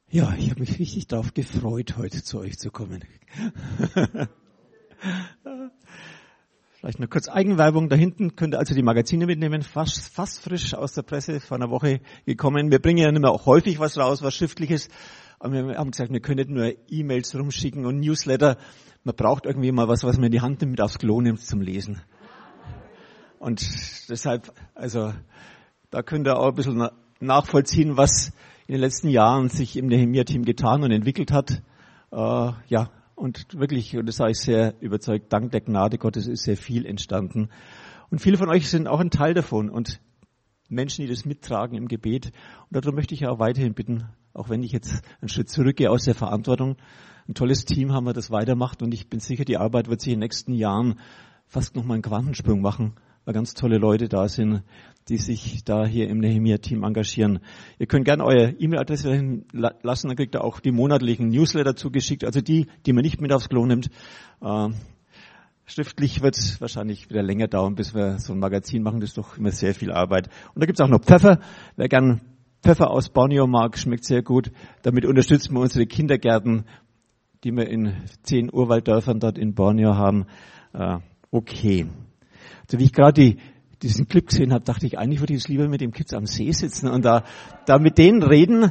Ja, ich habe mich richtig darauf gefreut, heute zu euch zu kommen. Vielleicht noch kurz Eigenwerbung. Da hinten könnt ihr also die Magazine mitnehmen, fast frisch aus der Presse, vor einer Woche gekommen. Wir bringen ja nicht mehr auch häufig was raus, was Schriftliches. Aber wir haben gesagt, wir können nicht nur E-Mails rumschicken und Newsletter. Man braucht irgendwie mal was man in die Hand nimmt, mit aufs Klo nimmt zum Lesen. Und deshalb, also da könnt ihr auch ein bisschen nachvollziehen, was in den letzten Jahren sich im Nehemia-Team getan und entwickelt hat. Und wirklich, und das sage ich sehr überzeugt, dank der Gnade Gottes ist sehr viel entstanden. Und viele von euch sind auch ein Teil davon und Menschen, die das mittragen im Gebet. Und darum möchte ich auch weiterhin bitten, auch wenn ich jetzt einen Schritt zurückgehe aus der Verantwortung. Ein tolles Team haben wir, das weitermacht und ich bin sicher, die Arbeit wird sich in den nächsten Jahren fast nochmal einen Quantensprung machen, weil ganz tolle Leute da sind, die sich da hier im Nehemia-Team engagieren. Ihr könnt gerne eure E-Mail-Adresse hinlassen, dann kriegt ihr auch die monatlichen Newsletter zugeschickt, also die man nicht mit aufs Klo nimmt. Schriftlich wird es wahrscheinlich wieder länger dauern, bis wir so ein Magazin machen, das ist doch immer sehr viel Arbeit. Und da gibt es auch noch Pfeffer, wer gern Pfeffer aus Borneo mag, schmeckt sehr gut. Damit unterstützen wir unsere Kindergärten, die wir in 10 Urwalddörfern dort in Borneo haben. Okay. Also wie ich gerade diesen Clip gesehen habe, dachte ich, eigentlich würde ich jetzt lieber mit den Kids am See sitzen und da mit denen reden.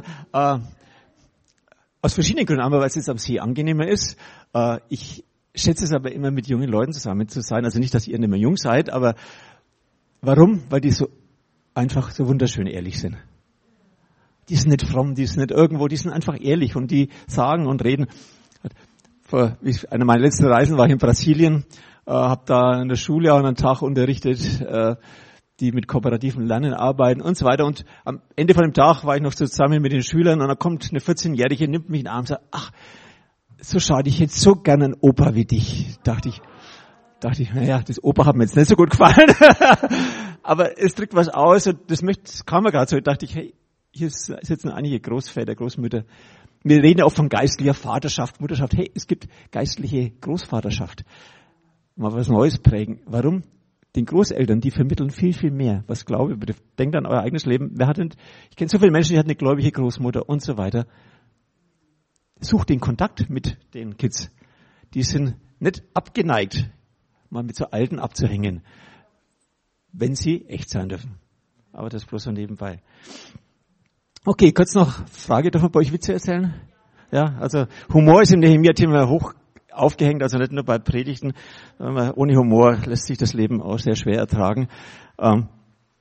Aus verschiedenen Gründen, aber weil es jetzt am See angenehmer ist. Ich schätze es aber immer, mit jungen Leuten zusammen zu sein. Also nicht, dass ihr nicht mehr jung seid, aber warum? Weil die so einfach so wunderschön ehrlich sind. Die sind nicht fromm, die sind nicht irgendwo, die sind einfach ehrlich und die sagen und reden. Eine meiner letzten Reisen war ich in Brasilien, habe da in der Schule auch einen Tag unterrichtet, die mit kooperativen Lernen arbeiten und so weiter. Und am Ende von dem Tag war ich noch zusammen mit den Schülern und da kommt eine 14-Jährige, nimmt mich in den Arm und sagt, ach, so schade, ich hätte so gerne einen Opa wie dich. Dachte ich, naja, das Opa hat mir jetzt nicht so gut gefallen. Aber es drückt was aus und das kam mir gerade so. Dachte ich, hey, hier sitzen einige Großväter, Großmütter. Wir reden ja auch von geistlicher Vaterschaft, Mutterschaft. Hey, es gibt geistliche Großvaterschaft. Mal was Neues prägen. Warum? Den Großeltern, die vermitteln viel, viel mehr, was Glaube betrifft. Denkt an euer eigenes Leben. Ich kenne so viele Menschen, die hatten eine gläubige Großmutter und so weiter. Sucht den Kontakt mit den Kids. Die sind nicht abgeneigt, mal mit so Alten abzuhängen, wenn sie echt sein dürfen. Aber das bloß so nebenbei. Okay, kurz noch Frage, darf man bei euch Witze erzählen? Ja, also Humor ist im Nehemia-Team hoch aufgehängt, also nicht nur bei Predigten. Ohne Humor lässt sich das Leben auch sehr schwer ertragen. Eine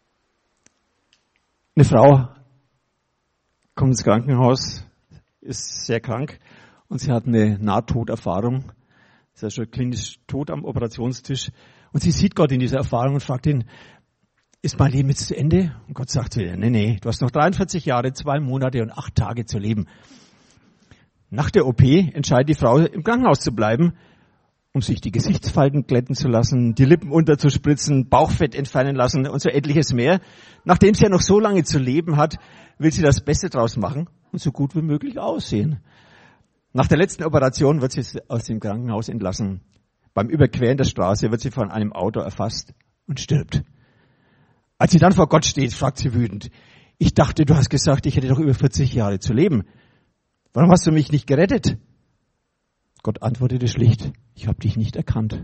Frau kommt ins Krankenhaus, ist sehr krank und sie hat eine Nahtoderfahrung. Ist ja schon klinisch tot am Operationstisch. Und sie sieht Gott in dieser Erfahrung und fragt ihn, ist mein Leben jetzt zu Ende? Und Gott sagt zu ihr, nee, du hast noch 43 Jahre, 2 Monate und 8 Tage zu leben. Nach der OP entscheidet die Frau, im Krankenhaus zu bleiben, um sich die Gesichtsfalten glätten zu lassen, die Lippen unterzuspritzen, Bauchfett entfernen lassen und so etliches mehr. Nachdem sie ja noch so lange zu leben hat, will sie das Beste draus machen und so gut wie möglich aussehen. Nach der letzten Operation wird sie aus dem Krankenhaus entlassen. Beim Überqueren der Straße wird sie von einem Auto erfasst und stirbt. Als sie dann vor Gott steht, fragt sie wütend, ich dachte, du hast gesagt, ich hätte noch über 40 Jahre zu leben. Warum hast du mich nicht gerettet? Gott antwortete schlicht, ich habe dich nicht erkannt.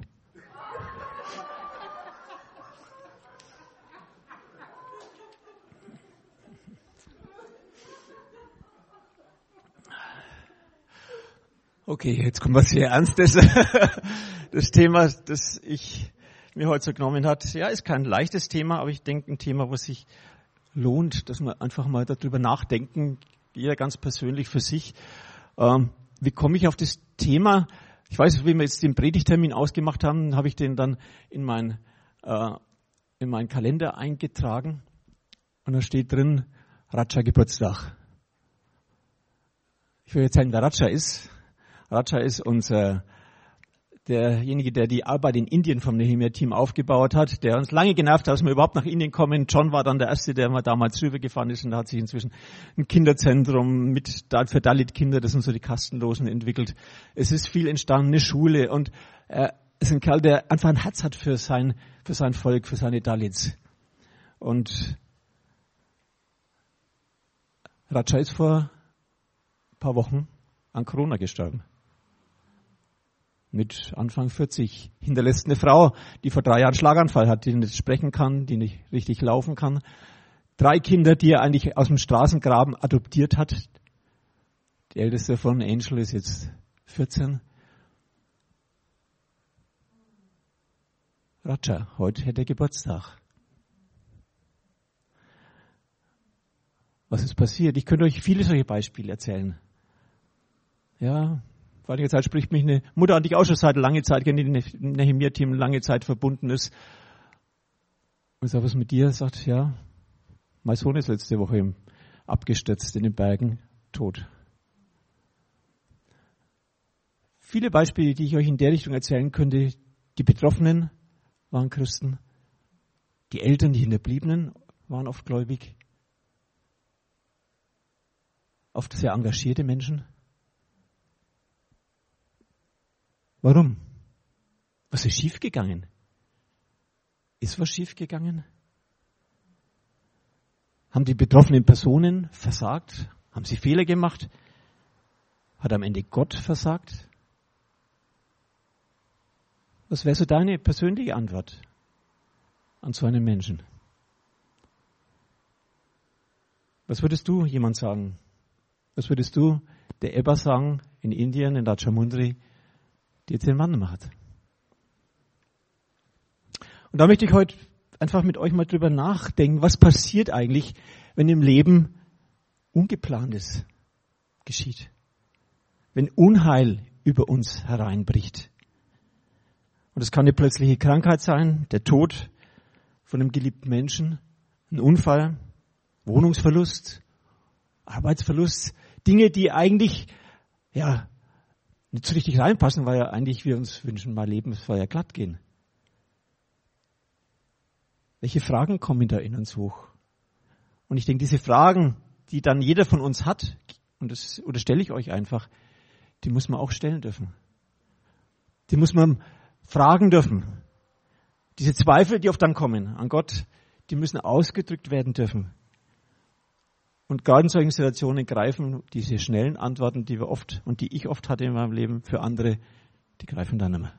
Okay, jetzt kommt was sehr Ernstes. Das Thema, das ich mir heute so genommen hat, ja, ist kein leichtes Thema, aber ich denke ein Thema, was sich lohnt, dass wir einfach mal darüber nachdenken, jeder ganz persönlich für sich. Wie komme ich auf das Thema? Ich weiß, wie wir jetzt den Predigtermin ausgemacht haben, habe ich den dann in meinen Kalender eingetragen und da steht drin, Raja Geburtstag. Ich will jetzt sagen, wer Raja ist. Raja ist derjenige, der die Arbeit in Indien vom Nehemia-Team aufgebaut hat, der uns lange genervt hat, dass wir überhaupt nach Indien kommen. John war dann der Erste, der mal damals rübergefahren ist und da hat sich inzwischen ein Kinderzentrum für Dalit-Kinder, das sind so die Kastenlosen, entwickelt. Es ist viel entstanden, eine Schule und es ist ein Kerl, der einfach ein Herz hat für sein Volk, für seine Dalits. Und Raja ist vor paar Wochen an Corona gestorben. Mit Anfang 40 hinterlässt eine Frau, die vor 3 Jahren Schlaganfall hat, die nicht sprechen kann, die nicht richtig laufen kann. 3 Kinder, die er eigentlich aus dem Straßengraben adoptiert hat. Die älteste von Angel ist jetzt 14. Raja, heute hätte er Geburtstag. Was ist passiert? Ich könnte euch viele solche Beispiele erzählen. Ja, vor einiger Zeit spricht mich eine Mutter an, die ich auch schon seit langer Zeit kenne, die im Nehemia-Team lange Zeit verbunden ist. Und sagt, was mit dir? Sagt, ja, mein Sohn ist letzte Woche abgestürzt in den Bergen, tot. Viele Beispiele, die ich euch in der Richtung erzählen könnte. Die Betroffenen waren Christen. Die Eltern, die Hinterbliebenen, waren oft gläubig. Oft sehr engagierte Menschen. Warum? Was ist schiefgegangen? Ist was schiefgegangen? Haben die betroffenen Personen versagt? Haben sie Fehler gemacht? Hat am Ende Gott versagt? Was wäre so deine persönliche Antwort an so einen Menschen? Was würdest du jemand sagen? Was würdest du der Ebba sagen in Indien, in Rajamundry, die jetzt den Mann macht? Und da möchte ich heute einfach mit euch mal drüber nachdenken, was passiert eigentlich, wenn im Leben Ungeplantes geschieht. Wenn Unheil über uns hereinbricht. Und es kann eine plötzliche Krankheit sein, der Tod von einem geliebten Menschen, ein Unfall, Wohnungsverlust, Arbeitsverlust, Dinge, die eigentlich nicht so richtig reinpassen, weil ja eigentlich wir uns wünschen, mal Leben soll ja glatt gehen. Welche Fragen kommen da in uns hoch? Und ich denke, diese Fragen, die dann jeder von uns hat, und das unterstelle ich euch einfach, die muss man auch stellen dürfen. Die muss man fragen dürfen. Diese Zweifel, die oft dann kommen an Gott, die müssen ausgedrückt werden dürfen. Und gerade in solchen Situationen greifen diese schnellen Antworten, die wir oft und die ich oft hatte in meinem Leben für andere, die greifen dann nicht mehr.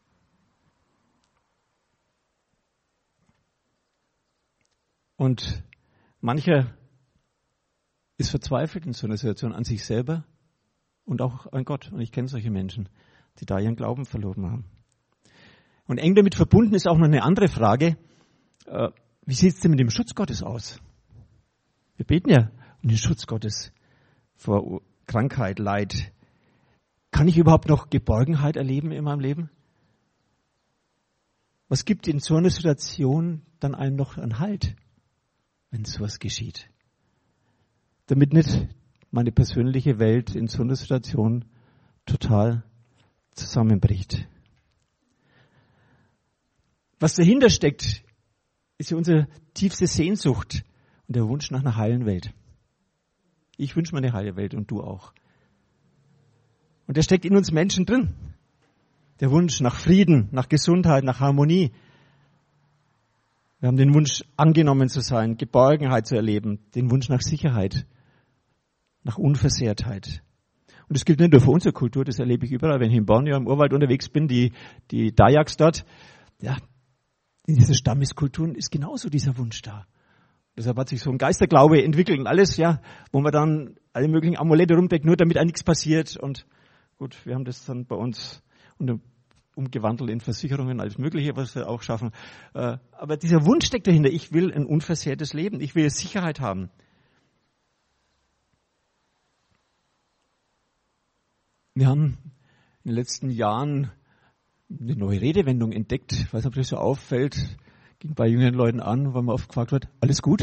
Und mancher ist verzweifelt in so einer Situation an sich selber und auch an Gott. Und ich kenne solche Menschen, die da ihren Glauben verloren haben. Und eng damit verbunden ist auch noch eine andere Frage. Wie sieht es denn mit dem Schutz Gottes aus? Wir beten ja um den Schutz Gottes vor Krankheit, Leid. Kann ich überhaupt noch Geborgenheit erleben in meinem Leben? Was gibt in so einer Situation dann einem noch einen Halt, wenn sowas geschieht? Damit nicht meine persönliche Welt in so einer Situation total zusammenbricht. Was dahinter steckt, ist ja unsere tiefste Sehnsucht und der Wunsch nach einer heilen Welt. Ich wünsche mir eine heile Welt und du auch. Und der steckt in uns Menschen drin. Der Wunsch nach Frieden, nach Gesundheit, nach Harmonie. Wir haben den Wunsch, angenommen zu sein, Geborgenheit zu erleben, den Wunsch nach Sicherheit, nach Unversehrtheit. Und das gilt nicht nur für unsere Kultur, das erlebe ich überall, wenn ich in Borneo im Urwald unterwegs bin, die Dayaks dort, ja, in diesen Stammeskulturen ist genauso dieser Wunsch da. Deshalb hat sich so ein Geisterglaube entwickelt und alles, ja, wo man dann alle möglichen Amulette rumdeckt, nur damit nichts passiert. Und gut, wir haben das dann bei uns umgewandelt in Versicherungen, alles Mögliche, was wir auch schaffen. Aber dieser Wunsch steckt dahinter. Ich will ein unversehrtes Leben. Ich will Sicherheit haben. Wir haben in den letzten Jahren eine neue Redewendung entdeckt. Ich weiß nicht, ob das so auffällt. Ging bei jüngeren Leuten an, weil man oft gefragt wird, alles gut?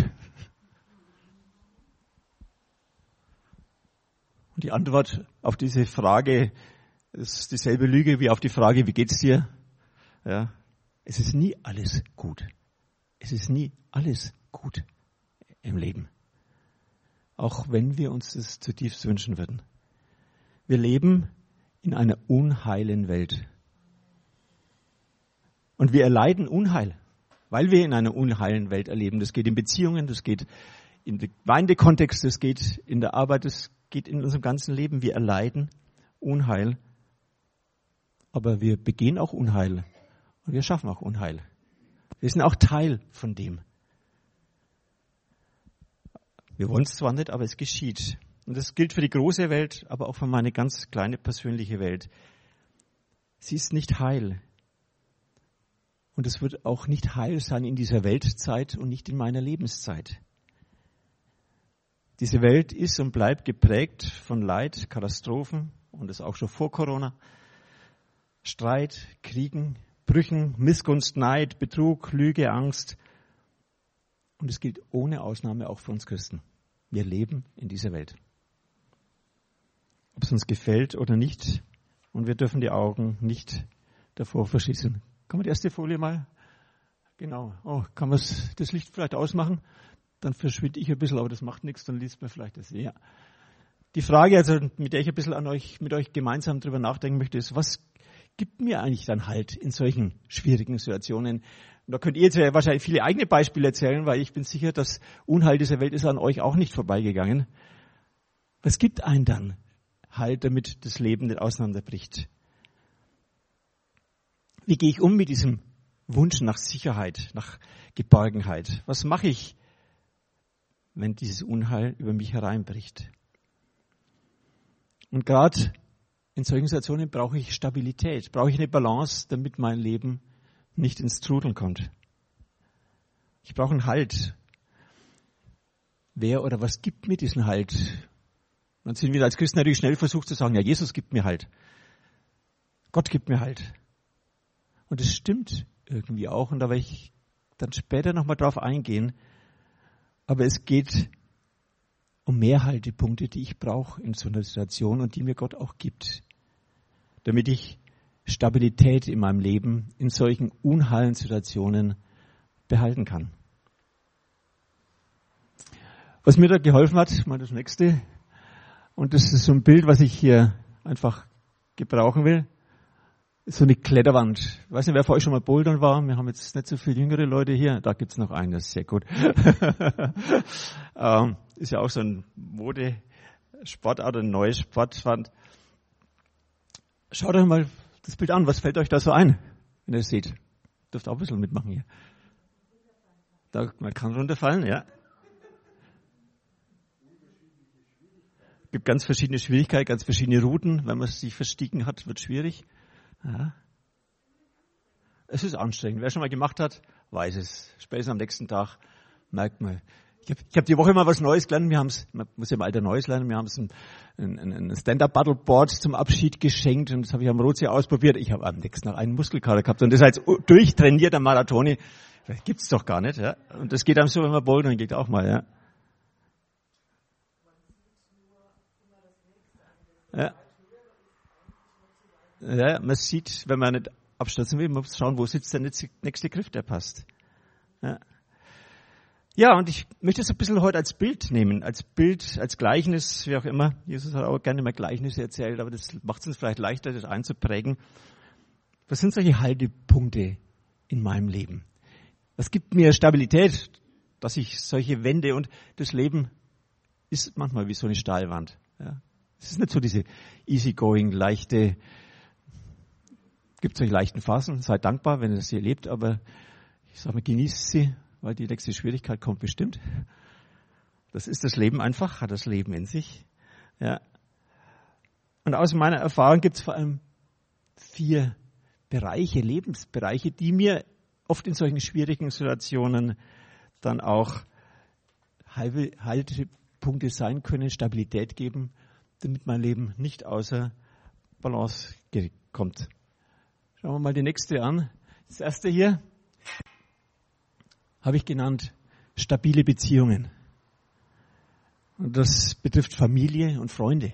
Und die Antwort auf diese Frage ist dieselbe Lüge wie auf die Frage, wie geht's dir? Ja, es ist nie alles gut. Es ist nie alles gut im Leben. Auch wenn wir uns das zutiefst wünschen würden. Wir leben in einer unheilen Welt. Und wir erleiden Unheil, weil wir in einer unheilen Welt erleben. Das geht in Beziehungen, das geht im Gemeindekontext, das geht in der Arbeit, das geht in unserem ganzen Leben. Wir erleiden Unheil, aber wir begehen auch Unheil und wir schaffen auch Unheil. Wir sind auch Teil von dem. Wir wollen es zwar nicht, aber es geschieht. Und das gilt für die große Welt, aber auch für meine ganz kleine persönliche Welt. Sie ist nicht heil. Und es wird auch nicht heil sein in dieser Weltzeit und nicht in meiner Lebenszeit. Diese Welt ist und bleibt geprägt von Leid, Katastrophen und das auch schon vor Corona. Streit, Kriegen, Brüchen, Missgunst, Neid, Betrug, Lüge, Angst. Und es gilt ohne Ausnahme auch für uns Christen. Wir leben in dieser Welt. Ob es uns gefällt oder nicht. Und wir dürfen die Augen nicht davor verschließen. Kann man die erste Folie mal? Genau. Oh, kann man das Licht vielleicht ausmachen? Dann verschwinde ich ein bisschen, aber das macht nichts, dann liest man vielleicht das. Ja. Die Frage, also mit der ich ein bisschen mit euch gemeinsam drüber nachdenken möchte, ist, was gibt mir eigentlich dann Halt in solchen schwierigen Situationen? Und da könnt ihr jetzt ja wahrscheinlich viele eigene Beispiele erzählen, weil ich bin sicher, das Unheil dieser Welt ist an euch auch nicht vorbeigegangen. Was gibt einen dann Halt, damit das Leben nicht auseinanderbricht? Wie gehe ich um mit diesem Wunsch nach Sicherheit, nach Geborgenheit? Was mache ich, wenn dieses Unheil über mich hereinbricht? Und gerade in solchen Situationen brauche ich Stabilität, brauche ich eine Balance, damit mein Leben nicht ins Trudeln kommt. Ich brauche einen Halt. Wer oder was gibt mir diesen Halt? Dann sind wir als Christen natürlich schnell versucht zu sagen, ja, Jesus gibt mir Halt. Gott gibt mir Halt. Und das stimmt irgendwie auch. Und da werde ich dann später nochmal drauf eingehen. Aber es geht um mehr Haltepunkte, die ich brauche in so einer Situation und die mir Gott auch gibt. Damit ich Stabilität in meinem Leben in solchen unheilen Situationen behalten kann. Was mir da geholfen hat, mal das nächste. Und das ist so ein Bild, was ich hier einfach gebrauchen will. So eine Kletterwand. Ich weiß nicht, wer von euch schon mal bouldern war. Wir haben jetzt nicht so viele jüngere Leute hier. Da gibt's noch einen, das ist sehr gut. Ist ja auch so ein Modesportart, ein neues Sportwand. Schaut euch mal das Bild an. Was fällt euch da so ein, wenn ihr es seht? Dürft auch ein bisschen mitmachen hier. Man kann runterfallen, ja. Es gibt ganz verschiedene Schwierigkeiten, ganz verschiedene Routen. Wenn man sich verstiegen hat, wird es schwierig. Ja. Es ist anstrengend. Wer schon mal gemacht hat, weiß es. Spätestens am nächsten Tag merkt man. Ich hab die Woche mal was Neues gelernt. Man muss ja im Alter Neues lernen. Wir haben es ein Stand-Up-Paddleboard zum Abschied geschenkt und das habe ich am Rotsee ausprobiert. Ich habe am nächsten Tag einen Muskelkater gehabt und das als durchtrainierter Marathoni. Das gibt's doch gar nicht. Ja. Und das geht einem so, wenn man bouldern geht auch mal. Ja. Ja. Ja, man sieht, wenn man nicht abstürzen will, man muss schauen, wo sitzt der nächste Griff, der passt. Ja. Ja, und ich möchte es ein bisschen heute als Bild nehmen, als Bild, als Gleichnis, wie auch immer. Jesus hat auch gerne mal Gleichnisse erzählt, aber das macht es uns vielleicht leichter, das einzuprägen. Was sind solche Haltepunkte in meinem Leben? Was gibt mir Stabilität, dass ich solche Wände und das Leben ist manchmal wie so eine Stahlwand. Ja. Es ist nicht so diese easygoing, leichte, gibt solche leichten Phasen, seid dankbar, wenn ihr das hier lebt, aber ich sage mal, genießt sie, weil die nächste Schwierigkeit kommt bestimmt. Das ist das Leben einfach, hat das Leben in sich. Ja. Und aus meiner Erfahrung gibt es vor allem 4 Bereiche, Lebensbereiche, die mir oft in solchen schwierigen Situationen dann auch Haltepunkte sein können, Stabilität geben, damit mein Leben nicht außer Balance kommt. Schauen wir mal die nächste an. Das erste hier habe ich genannt, stabile Beziehungen. Und das betrifft Familie und Freunde.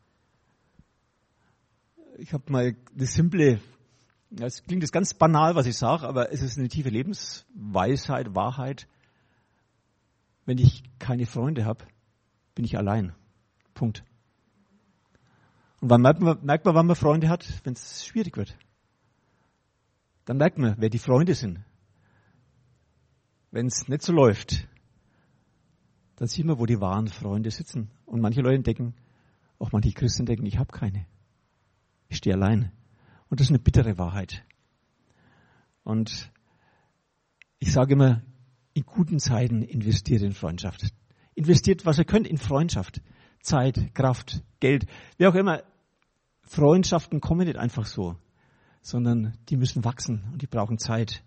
Ich habe mal eine simple, es klingt jetzt ganz banal, was ich sage, aber es ist eine tiefe Lebensweisheit, Wahrheit. Wenn ich keine Freunde habe, bin ich allein. Punkt. Und wann merkt man, wann man Freunde hat? Wenn es schwierig wird. Dann merkt man, wer die Freunde sind. Wenn es nicht so läuft, dann sieht man, wo die wahren Freunde sitzen. Und manche Leute denken, Auch manche Christen denken, ich habe keine. Ich stehe allein. Und das ist eine bittere Wahrheit. Und ich sage immer, in guten Zeiten investiert in Freundschaft. Investiert, was ihr könnt, in Freundschaft. Zeit, Kraft, Geld, wie auch immer. Freundschaften kommen nicht einfach so, sondern die müssen wachsen und die brauchen Zeit.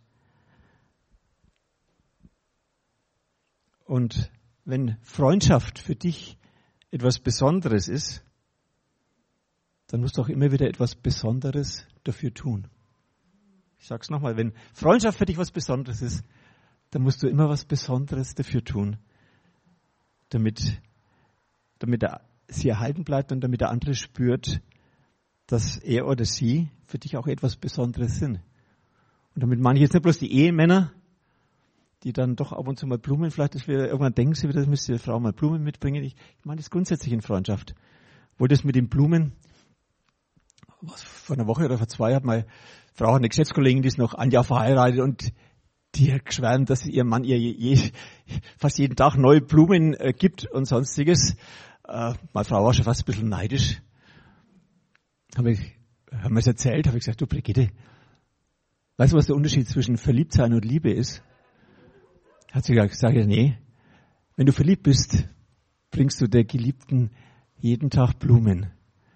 Und wenn Freundschaft für dich etwas Besonderes ist, dann musst du auch immer wieder etwas Besonderes dafür tun. Ich sage es nochmal, wenn Freundschaft für dich was Besonderes ist, dann musst du immer was Besonderes dafür tun, damit sie erhalten bleibt und damit der andere spürt, dass er oder sie für dich auch etwas Besonderes sind. Und damit meine ich jetzt nicht bloß die Ehemänner, die dann doch ab und zu mal Blumen, vielleicht ist wieder, irgendwann denken sie wieder, das müsste die Frau mal Blumen mitbringen. Ich meine das grundsätzlich in Freundschaft. Wo das mit den Blumen, vor einer Woche oder vor 2 hat meine Frau, eine Geschäftskollegin, die ist noch ein Jahr verheiratet und die hat geschwärmt, dass ihr Mann ihr fast jeden Tag neue Blumen gibt und sonstiges. Meine Frau war schon fast ein bisschen neidisch. Haben wir es erzählt, habe ich gesagt, du Brigitte, weißt du, was der Unterschied zwischen Verliebtsein und Liebe ist? Hat sie gesagt, nee, wenn du verliebt bist, bringst du der Geliebten jeden Tag Blumen.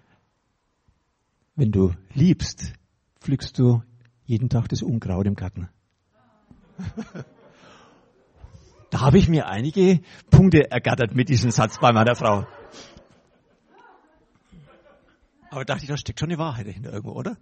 Wenn du liebst, pflückst du jeden Tag das Unkraut im Garten. Da habe ich mir einige Punkte ergattert mit diesem Satz bei meiner Frau. Aber dachte ich, da steckt schon eine Wahrheit dahinter irgendwo, oder?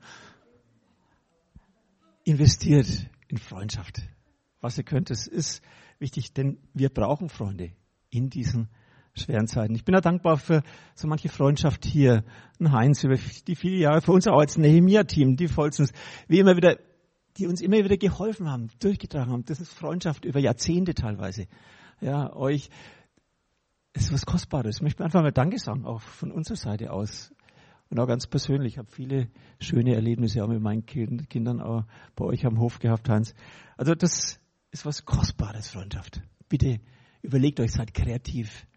Investiert in Freundschaft. Was ihr könnt, das ist wichtig, denn wir brauchen Freunde in diesen schweren Zeiten. Ich bin da dankbar für so manche Freundschaft hier. Ein Heinz über die viele Jahre, für uns auch als Nehemia-Team, die Volzens, die uns immer wieder geholfen haben, durchgetragen haben. Das ist Freundschaft über Jahrzehnte teilweise. Ja, euch ist was Kostbares. Ich möchte einfach mal Danke sagen, auch von unserer Seite aus. Und auch ganz persönlich. Ich habe viele schöne Erlebnisse auch mit meinen Kindern auch bei euch am Hof gehabt, Heinz. Also das ist was Kostbares, Freundschaft. Bitte überlegt euch, seid kreativ.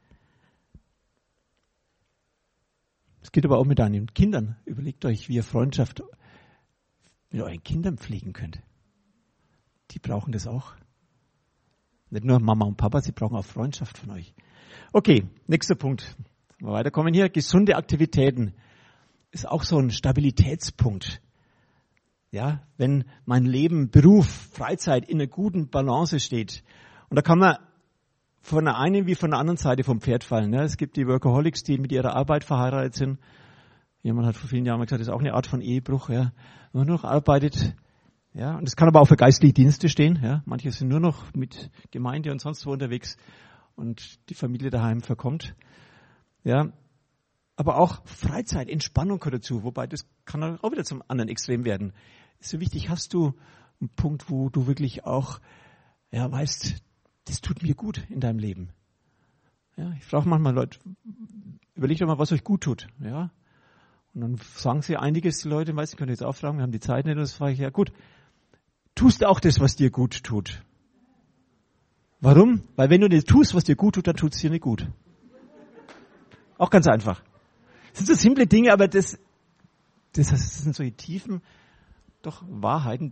Es geht aber auch mit deinen Kindern. Überlegt euch, wie ihr Freundschaft mit euren Kindern pflegen könnt. Die brauchen das auch. Nicht nur Mama und Papa, sie brauchen auch Freundschaft von euch. Okay, nächster Punkt. Mal weiterkommen hier. Gesunde Aktivitäten ist auch so ein Stabilitätspunkt. Ja, wenn mein Leben, Beruf, Freizeit in einer guten Balance steht. Und da kann man von der einen wie von der anderen Seite vom Pferd fallen. Ja, es gibt die Workaholics, die mit ihrer Arbeit verheiratet sind. Jemand hat vor vielen Jahren mal gesagt, das ist auch eine Art von Ehebruch. Ja, wenn man nur noch arbeitet. Ja, und das kann aber auch für geistliche Dienste stehen. Ja, manche sind nur noch mit Gemeinde und sonst wo unterwegs und die Familie daheim verkommt. Ja, aber auch Freizeit, Entspannung gehört dazu, wobei das kann auch wieder zum anderen Extrem werden. Ist so wichtig, hast du einen Punkt, wo du wirklich auch weißt, das tut mir gut in deinem Leben. Ja, ich frage manchmal Leute, überlegt doch mal, was euch gut tut. Ja, und dann sagen sie einiges, die Leute, meistens können jetzt auch fragen, wir haben die Zeit nicht, und das frage ich, ja gut, tust du auch das, was dir gut tut? Warum? Weil wenn du nicht tust, was dir gut tut, dann tut es dir nicht gut. Auch ganz einfach. Das sind so simple Dinge, aber das sind solche tiefen, doch Wahrheiten.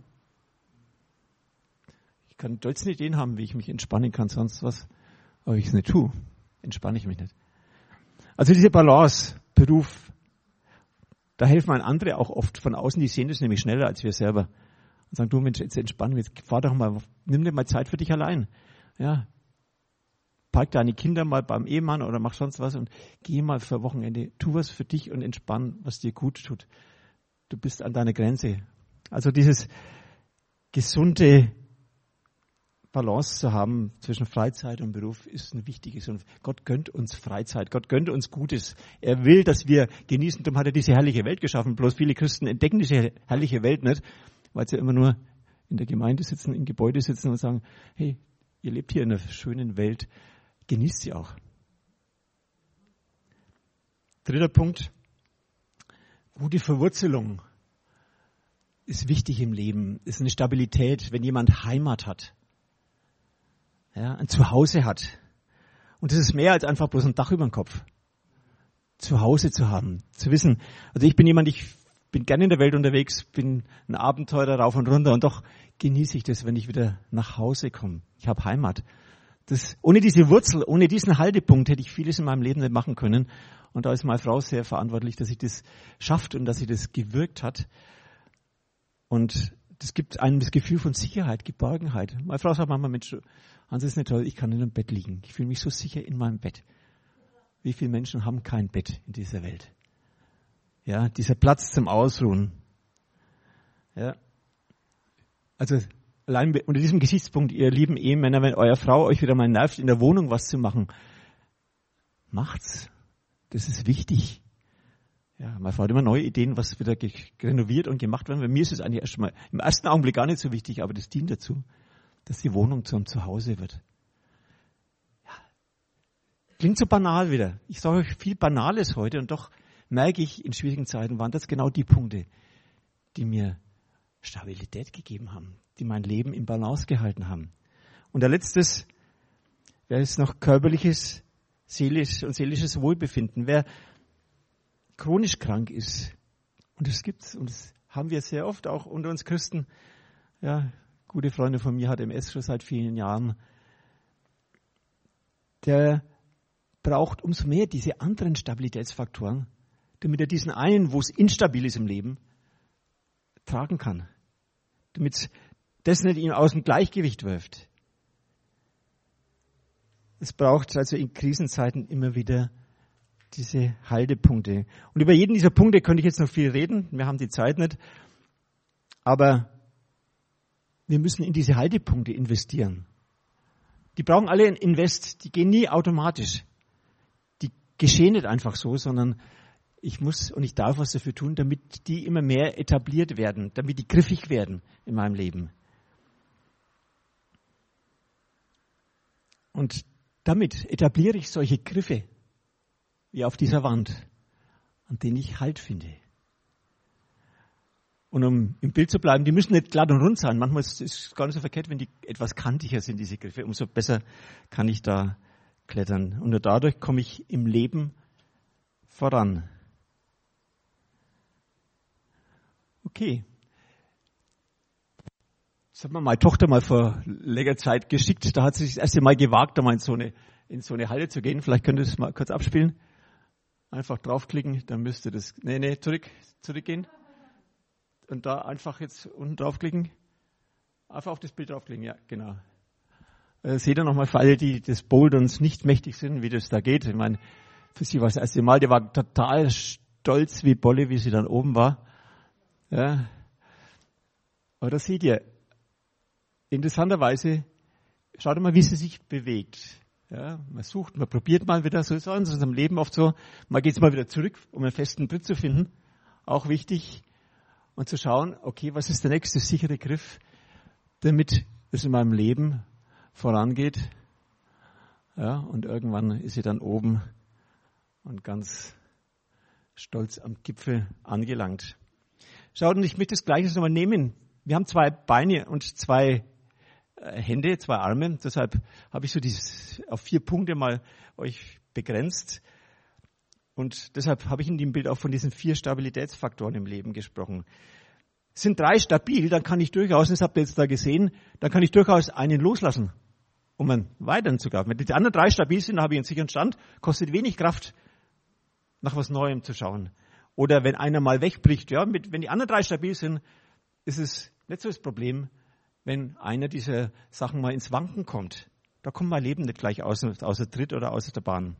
Ich kann tollste Ideen haben, wie ich mich entspannen kann, sonst was. Aber wenn ich es nicht tue, entspanne ich mich nicht. Also diese Balance, Beruf, da helfen einem andere auch oft von außen, die sehen das nämlich schneller als wir selber. Und sagen, du Mensch, jetzt entspann mich, fahr doch mal, nimm dir mal Zeit für dich allein. Ja. Park deine Kinder mal beim Ehemann oder mach sonst was und geh mal für Wochenende, tu was für dich und entspann, was dir gut tut. Du bist an deiner Grenze. Also dieses gesunde Balance zu haben zwischen Freizeit und Beruf ist ein wichtiges. Und Gott gönnt uns Freizeit, Gott gönnt uns Gutes. Er will, dass wir genießen. Darum hat er diese herrliche Welt geschaffen. Bloß viele Christen entdecken diese herrliche Welt nicht, weil sie immer nur in der Gemeinde sitzen, im Gebäude sitzen und sagen, hey, ihr lebt hier in einer schönen Welt, genießt sie auch. 3. Punkt, gute Verwurzelung ist wichtig im Leben, ist eine Stabilität, wenn jemand Heimat hat, ja, ein Zuhause hat. Und das ist mehr als einfach bloß ein Dach über dem Kopf. zu Hause zu haben, zu wissen. Also ich bin jemand, ich bin gerne in der Welt unterwegs, bin ein Abenteurer rauf und runter und doch genieße ich das, wenn ich wieder nach Hause komme. Ich habe Heimat. Ohne diese Wurzel, ohne diesen Haltepunkt hätte ich vieles in meinem Leben nicht machen können. Und da ist meine Frau sehr verantwortlich, dass sie das schafft und dass sie das gewirkt hat. Und das gibt einem das Gefühl von Sicherheit, Geborgenheit. Meine Frau sagt manchmal, Mensch, Hans, ist nicht toll, ich kann in einem Bett liegen. Ich fühle mich so sicher in meinem Bett. Wie viele Menschen haben kein Bett in dieser Welt? Ja, dieser Platz zum Ausruhen. Ja. Also allein unter diesem Gesichtspunkt, ihr lieben Ehemänner, wenn eure Frau euch wieder mal nervt, in der Wohnung was zu machen, macht's. Das ist wichtig. Ja, meine Frau hat immer neue Ideen, was wieder renoviert und gemacht wird. Bei mir ist es eigentlich erstmal im ersten Augenblick gar nicht so wichtig, aber das dient dazu, dass die Wohnung zum Zuhause wird. Ja. Klingt so banal wieder. Ich sage euch viel Banales heute und doch merke ich, in schwierigen Zeiten waren das genau die Punkte, die mir Stabilität gegeben haben, die mein Leben im Balance gehalten haben. Und der letztes wäre es noch körperliches, seelisches Wohlbefinden. Wer chronisch krank ist, und das gibt's, und das haben wir sehr oft auch unter uns Christen. Ja, gute Freunde von mir hat MS schon seit vielen Jahren. Der braucht umso mehr diese anderen Stabilitätsfaktoren, damit er diesen einen, wo es instabil ist im Leben, tragen kann. Damit das nicht ihn aus dem Gleichgewicht wirft. Es braucht also in Krisenzeiten immer wieder diese Haltepunkte. Und über jeden dieser Punkte könnte ich jetzt noch viel reden. Wir haben die Zeit nicht. Aber wir müssen in diese Haltepunkte investieren. Die brauchen alle ein Invest. Die gehen nie automatisch. Die geschehen nicht einfach so, sondern ich muss und ich darf was dafür tun, damit die immer mehr etabliert werden, damit die griffig werden in meinem Leben. Und damit etabliere ich solche Griffe wie auf dieser Wand, an denen ich Halt finde. Und um im Bild zu bleiben, die müssen nicht glatt und rund sein. Manchmal ist es gar nicht so verkehrt, wenn die etwas kantiger sind, diese Griffe. Umso besser kann ich da klettern. Und nur dadurch komme ich im Leben voran. Okay. Das hat mir meine Tochter mal vor längerer Zeit geschickt. Da hat sie sich das erste Mal gewagt, da mal in so eine Halle zu gehen. Vielleicht könnt ihr das mal kurz abspielen. Einfach draufklicken, dann müsste das, zurückgehen. Und da einfach jetzt unten draufklicken. Einfach auf das Bild draufklicken, ja, genau. Seht ihr nochmal für alle, die des Boulderns nicht mächtig sind, wie das da geht. Ich meine, für sie war es das erste Mal, die war total stolz wie Bolle, wie sie dann oben war. Ja. Aber da seht ihr, interessanterweise, schaut mal, wie sie sich bewegt. Ja, man sucht, man probiert mal wieder, so ist es in unserem Leben oft so, man geht mal wieder zurück, um einen festen Tritt zu finden, auch wichtig, und zu schauen, okay, was ist der nächste sichere Griff, damit es in meinem Leben vorangeht. Ja, und irgendwann ist sie dann oben und ganz stolz am Gipfel angelangt. Schaut, und ich möchte das Gleiche nochmal nehmen. Wir haben 2 Beine und 2 Hände, 2 Arme. Deshalb habe ich so dieses auf 4 Punkte mal euch begrenzt. Und deshalb habe ich in dem Bild auch von diesen 4 Stabilitätsfaktoren im Leben gesprochen. Sind 3 stabil, dann kann ich durchaus, das habt ihr jetzt da gesehen, dann kann ich durchaus einen loslassen, um einen weiteren zu greifen. Wenn die anderen 3 stabil sind, dann habe ich einen sicheren Stand, kostet wenig Kraft, nach was Neuem zu schauen. Oder wenn einer mal wegbricht, ja, wenn die anderen 3 stabil sind, ist es nicht so das Problem, wenn einer dieser Sachen mal ins Wanken kommt. Da kommt mein Leben nicht gleich außer Tritt oder außer der Bahn.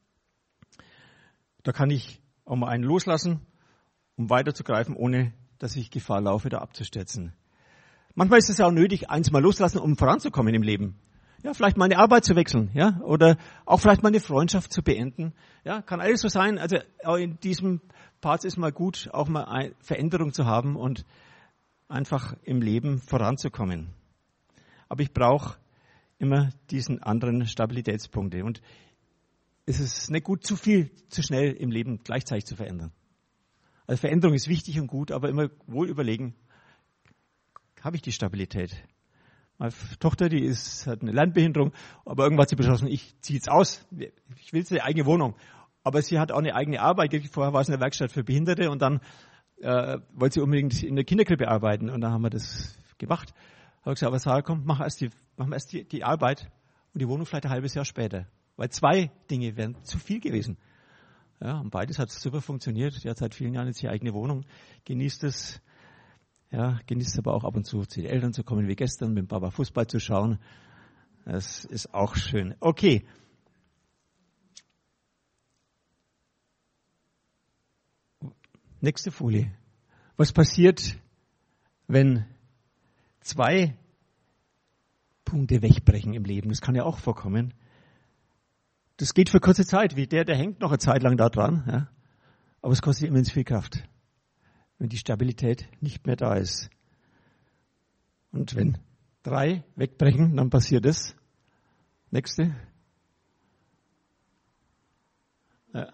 Da kann ich auch mal einen loslassen, um weiterzugreifen, ohne dass ich Gefahr laufe, da abzustürzen. Manchmal ist es auch nötig, eins mal loslassen, um voranzukommen im Leben. Ja, vielleicht mal eine Arbeit zu wechseln, ja, oder auch vielleicht mal eine Freundschaft zu beenden. Ja, kann alles so sein. Also auch in diesem Part ist mal gut, auch mal eine Veränderung zu haben und einfach im Leben voranzukommen. Aber ich brauche immer diesen anderen Stabilitätspunkte. Und es ist nicht gut, zu viel, zu schnell im Leben gleichzeitig zu verändern. Also Veränderung ist wichtig und gut, aber immer wohl überlegen, habe ich die Stabilität? Meine Tochter, hat eine Lernbehinderung, aber irgendwann hat sie beschlossen, ich ziehe jetzt aus. Ich will jetzt eine eigene Wohnung. aber sie hat auch eine eigene Arbeit. Vorher war es eine Werkstatt für Behinderte und dann wollte sie unbedingt in der Kinderkrippe arbeiten. Und dann haben wir das gemacht. Habe gesagt, aber Sarah, komm, machen wir erst die Arbeit und die Wohnung vielleicht ein halbes Jahr später. Weil 2 Dinge wären zu viel gewesen. Ja, und beides hat super funktioniert. Die hat seit vielen Jahren jetzt ihre eigene Wohnung, genießt es. Ja, genießt aber auch ab und zu den Eltern zu kommen, wie gestern, mit dem Papa Fußball zu schauen. Das ist auch schön. Okay. Nächste Folie. Was passiert, wenn 2 Punkte wegbrechen im Leben? Das kann ja auch vorkommen. Das geht für kurze Zeit, wie der hängt noch eine Zeit lang da dran. Ja? Aber es kostet immens viel Kraft, wenn die Stabilität nicht mehr da ist. Und wenn 3 wegbrechen, dann passiert es. Nächste. Ja.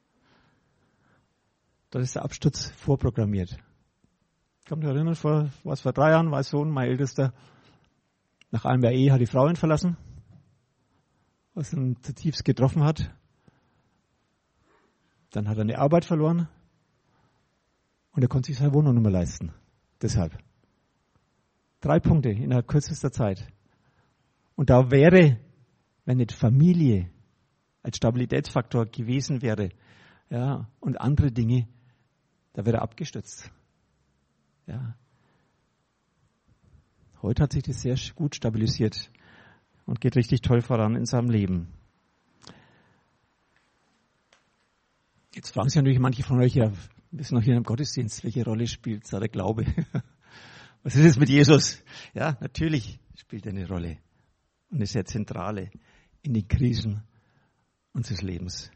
Da ist der Absturz vorprogrammiert. Ich kann mich erinnern, vor 3 Jahren war Sohn, mein Ältester, nach einem Jahr Ehe hat die Frau ihn verlassen, was ihn zutiefst getroffen hat. Dann hat er eine Arbeit verloren und er konnte sich seine Wohnung nicht mehr leisten. Deshalb. 3 Punkte innerhalb kürzester Zeit. Und da wäre, wenn nicht Familie als Stabilitätsfaktor gewesen wäre, ja, und andere Dinge, da wäre er abgestürzt. Ja. Heute hat sich das sehr gut stabilisiert und geht richtig toll voran in seinem Leben. Jetzt fragen sich natürlich manche von euch, ja, wir sind noch hier im Gottesdienst, welche Rolle spielt da der Glaube? Was ist es mit Jesus? Ja, natürlich spielt er eine Rolle und eine sehr zentrale in den Krisen unseres Lebens.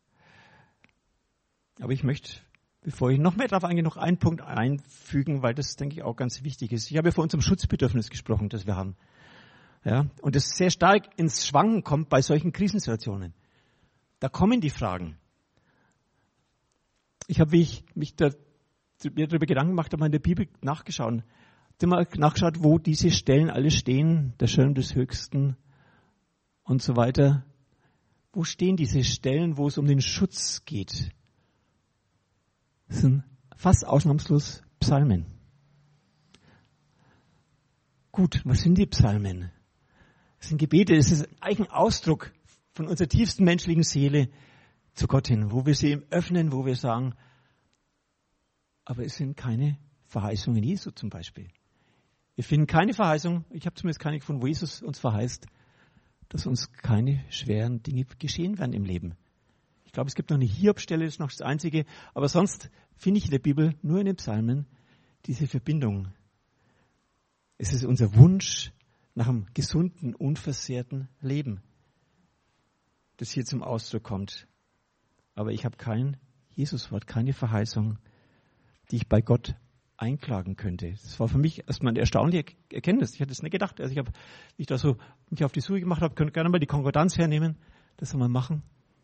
Aber ich möchte, bevor ich noch mehr darauf eingehe, noch einen Punkt einfügen, weil das, denke ich, auch ganz wichtig ist. Ich habe ja von unserem Schutzbedürfnis gesprochen, das wir haben. Ja, und das sehr stark ins Schwanken kommt bei solchen Krisensituationen. Da kommen die Fragen. Ich habe, wie ich mir darüber Gedanken gemacht habe, mal in der Bibel nachgeschaut. Ich habe mal nachgeschaut, wo diese Stellen alle stehen, der Schirm des Höchsten und so weiter. Wo stehen diese Stellen, wo es um den Schutz geht? Das sind fast ausnahmslos Psalmen. Gut, was sind die Psalmen? Das sind Gebete, das ist eigentlich ein Ausdruck von unserer tiefsten menschlichen Seele zu Gott hin, wo wir sie ihm öffnen, wo wir sagen, aber es sind keine Verheißungen Jesu zum Beispiel. Wir finden keine Verheißung, ich habe zumindest keine gefunden, wo Jesus uns verheißt, dass uns keine schweren Dinge geschehen werden im Leben. Ich glaube, es gibt noch eine Hiob-Stelle, das ist noch das Einzige, aber sonst finde ich in der Bibel nur in den Psalmen diese Verbindung. Es ist unser Wunsch nach einem gesunden, unversehrten Leben, das hier zum Ausdruck kommt. Aber ich habe kein Jesuswort, keine Verheißung, die ich bei Gott einklagen könnte. Das war für mich erstmal eine erstaunliche Erkenntnis. Ich hatte es nicht gedacht. Also wie ich da so mich auf die Suche gemacht habe, könnt ihr gerne mal die Konkordanz hernehmen, das soll man machen.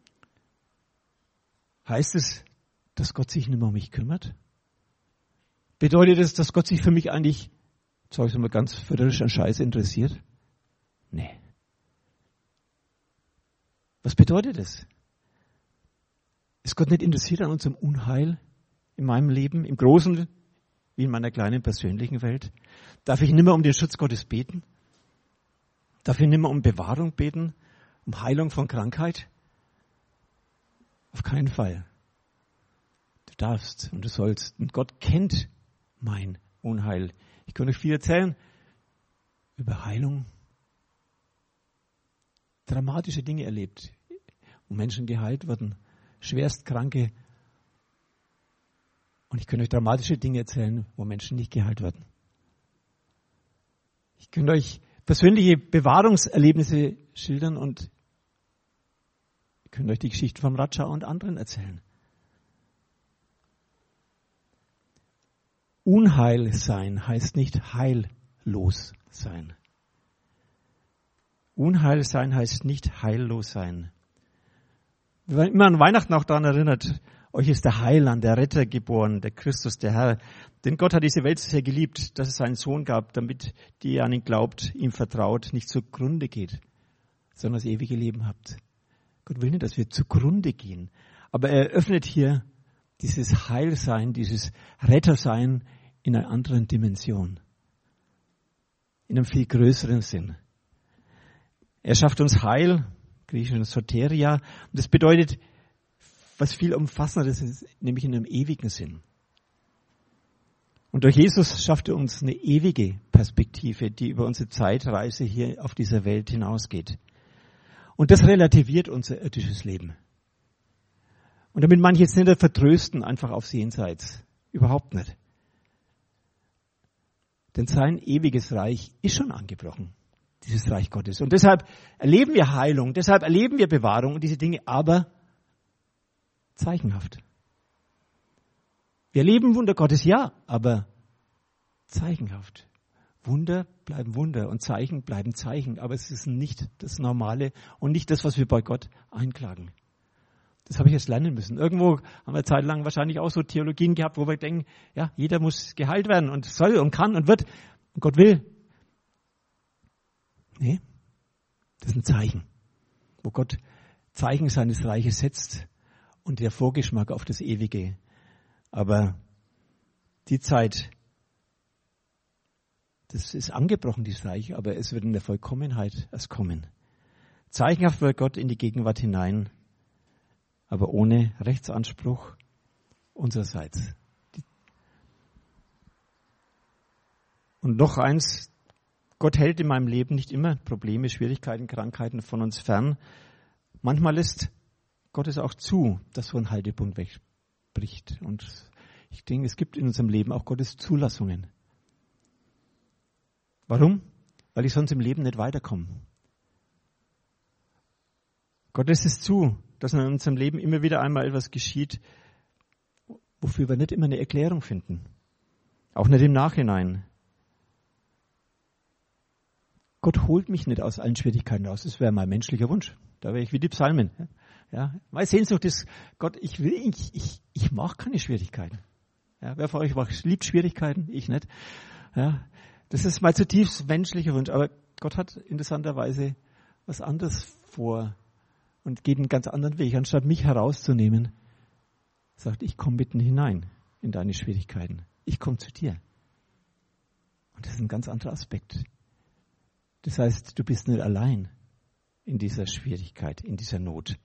Heißt es, dass Gott sich nicht mehr um mich kümmert? Bedeutet es, dass Gott sich für mich eigentlich, sag ich mal ganz förderisch, an Scheiße interessiert? Nee. Was bedeutet es? Ist Gott nicht interessiert an unserem Unheil in meinem Leben, im Großen wie in meiner kleinen persönlichen Welt? Darf ich nicht mehr um den Schutz Gottes beten? Darf ich nicht mehr um Bewahrung beten? Um Heilung von Krankheit? Auf keinen Fall. Du darfst und du sollst. Und Gott kennt mein Unheil. Ich kann euch viel erzählen über Heilung. Dramatische Dinge erlebt, wo Menschen geheilt wurden. Schwerstkranke. Und ich könnte euch dramatische Dinge erzählen, wo Menschen nicht geheilt wurden. Ich könnte euch persönliche Bewahrungserlebnisse schildern und ich könnte euch die Geschichte vom Raja und anderen erzählen. Unheil sein heißt nicht heillos sein. Unheil sein heißt nicht heillos sein. Wir werden immer an Weihnachten auch daran erinnert, euch ist der Heiland, der Retter geboren, der Christus, der Herr. Denn Gott hat diese Welt sehr geliebt, dass es seinen Sohn gab, damit die ihr an ihn glaubt, ihm vertraut, nicht zugrunde geht, sondern das ewige Leben habt. Gott will nicht, dass wir zugrunde gehen. Aber er eröffnet hier dieses Heilsein, dieses Rettersein in einer anderen Dimension. In einem viel größeren Sinn. Er schafft uns Heil, griechisch Soteria, und das bedeutet was viel umfassenderes ist, nämlich in einem ewigen Sinn. Und durch Jesus schafft er uns eine ewige Perspektive, die über unsere Zeitreise hier auf dieser Welt hinausgeht. Und das relativiert unser irdisches Leben. Und damit manche jetzt nicht vertrösten, einfach aufs Jenseits. Überhaupt nicht. Denn sein ewiges Reich ist schon angebrochen, dieses Reich Gottes. Und deshalb erleben wir Heilung, deshalb erleben wir Bewahrung und diese Dinge, aber zeichenhaft. Wir erleben Wunder Gottes, ja, aber zeichenhaft. Wunder bleiben Wunder und Zeichen bleiben Zeichen, aber es ist nicht das Normale und nicht das, was wir bei Gott einklagen. Das habe ich jetzt lernen müssen. Irgendwo haben wir zeitlang wahrscheinlich auch so Theologien gehabt, wo wir denken, ja, jeder muss geheilt werden und soll und kann und wird und Gott will. Nee, das ist ein Zeichen, wo Gott Zeichen seines Reiches setzt und der Vorgeschmack auf das Ewige. Aber die Zeit, das ist angebrochen, dieses Reich, aber es wird in der Vollkommenheit erst kommen. Zeichenhaft wird Gott in die Gegenwart hinein, aber ohne Rechtsanspruch unsererseits. Und noch eins, Gott hält in meinem Leben nicht immer Probleme, Schwierigkeiten, Krankheiten von uns fern. Manchmal lässt Gott es auch zu, dass so ein Haltepunkt wegbricht. Und ich denke, es gibt in unserem Leben auch Gottes Zulassungen. Warum? Weil ich sonst im Leben nicht weiterkomme. Gott lässt es zu, dass in unserem Leben immer wieder einmal etwas geschieht, wofür wir nicht immer eine Erklärung finden. Auch nicht im Nachhinein. Gott holt mich nicht aus allen Schwierigkeiten raus. Das wäre mein menschlicher Wunsch. Da wäre ich wie die Psalmen. Ja, meine Sehnsucht ist, Gott, ich mag keine Schwierigkeiten. Ja, wer von euch liebt Schwierigkeiten? Ich nicht. Ja, das ist mein zutiefst menschlicher Wunsch. Aber Gott hat interessanterweise was anderes vor und geht einen ganz anderen Weg. Anstatt mich herauszunehmen, sagt, ich komme mitten hinein in deine Schwierigkeiten. Ich komme zu dir. Und das ist ein ganz anderer Aspekt. Das heißt, du bist nicht allein in dieser Schwierigkeit, in dieser Not.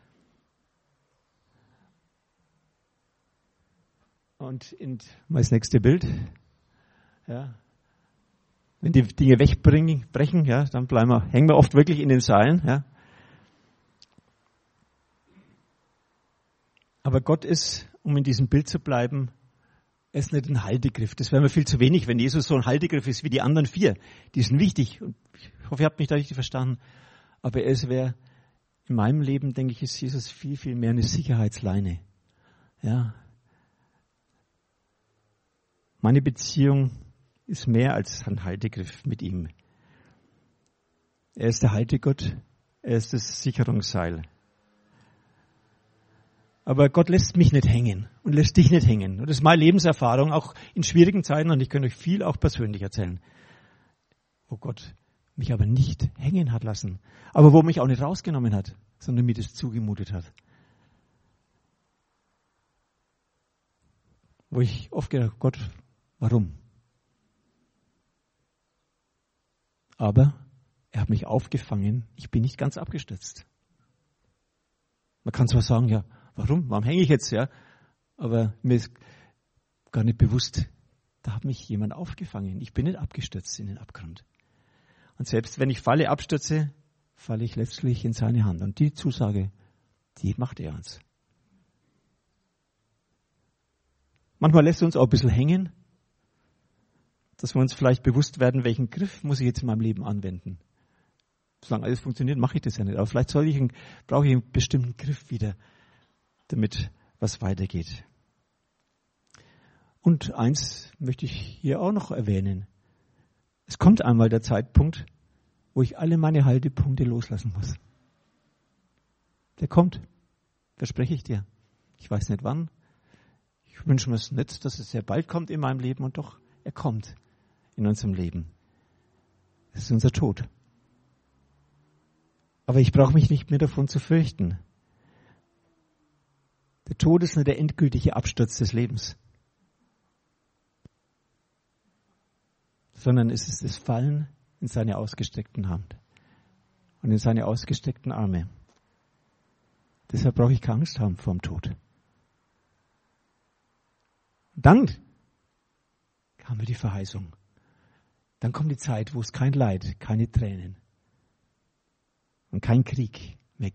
Und das nächste Bild, ja, wenn die Dinge wegbrechen, ja, dann hängen wir oft wirklich in den Seilen. Ja. Aber Gott ist, um in diesem Bild zu bleiben, er ist nicht ein Haltegriff. Das wäre mir viel zu wenig, wenn Jesus so ein Haltegriff ist wie die anderen 4. Die sind wichtig. Und ich hoffe, ihr habt mich da richtig verstanden. Aber es wäre, in meinem Leben, denke ich, ist Jesus viel, viel mehr eine Sicherheitsleine. Ja. Meine Beziehung ist mehr als ein Haltegriff mit ihm. Er ist der Haltegott. Er ist das Sicherungsseil. Aber Gott lässt mich nicht hängen und lässt dich nicht hängen. Und das ist meine Lebenserfahrung, auch in schwierigen Zeiten. Und ich kann euch viel auch persönlich erzählen. Wo Gott mich aber nicht hängen hat lassen. Aber wo mich auch nicht rausgenommen hat, sondern mir das zugemutet hat. Wo ich oft gedacht habe, Gott, warum? Aber er hat mich aufgefangen. Ich bin nicht ganz abgestürzt. Man kann zwar sagen, ja, warum hänge ich jetzt? Ja? Aber mir ist gar nicht bewusst, da hat mich jemand aufgefangen. Ich bin nicht abgestürzt in den Abgrund. Und selbst wenn ich abstürze, falle ich letztlich in seine Hand. Und die Zusage, die macht er uns. Manchmal lässt er uns auch ein bisschen hängen, dass wir uns vielleicht bewusst werden, welchen Griff muss ich jetzt in meinem Leben anwenden. Solange alles funktioniert, mache ich das ja nicht. Aber vielleicht brauche ich einen bestimmten Griff wieder, damit was weitergeht. Und eins möchte ich hier auch noch erwähnen. Es kommt einmal der Zeitpunkt, wo ich alle meine Haltepunkte loslassen muss. Der kommt, verspreche ich dir. Ich weiß nicht wann. Ich wünsche mir es nicht, dass es sehr bald kommt in meinem Leben und doch, er kommt in unserem Leben. Es ist unser Tod. Aber ich brauche mich nicht mehr davon zu fürchten. Der Tod ist nur der endgültige Absturz des Lebens. Sondern es ist das Fallen in seine ausgestreckten Hand und in seine ausgestreckten Arme. Deshalb brauche ich keine Angst haben vor dem Tod. Dann haben wir die Verheißung. Dann kommt die Zeit, wo es kein Leid, keine Tränen und kein Krieg